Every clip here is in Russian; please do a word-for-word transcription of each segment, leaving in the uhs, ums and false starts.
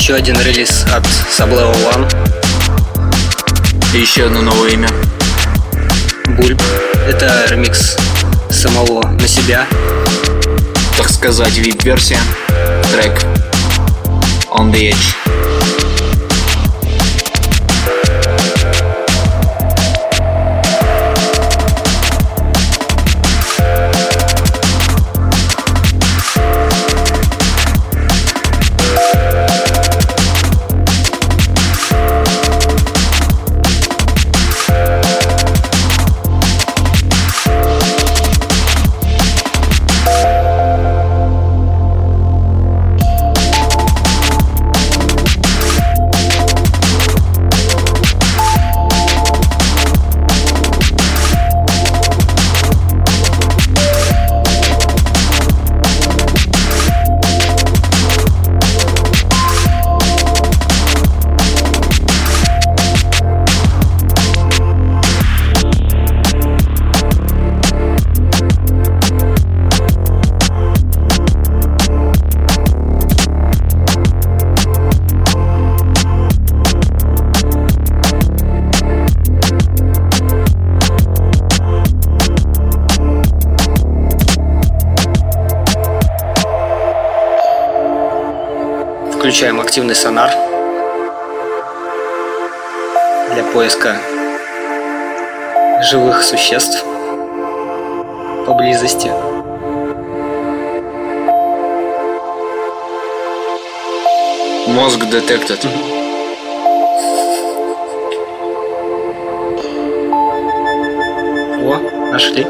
Еще один релиз от Sublevел One. И еще одно новое имя. Бульб. Это ремикс самого на себя. Так сказать, вип-версия. Трек On The Edge. Включаем активный сонар для поиска живых существ поблизости. Мозг detected. О, нашли.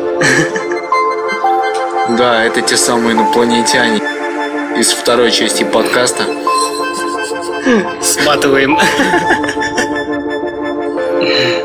Да, это те самые инопланетяне из второй части подкаста. Сматываем.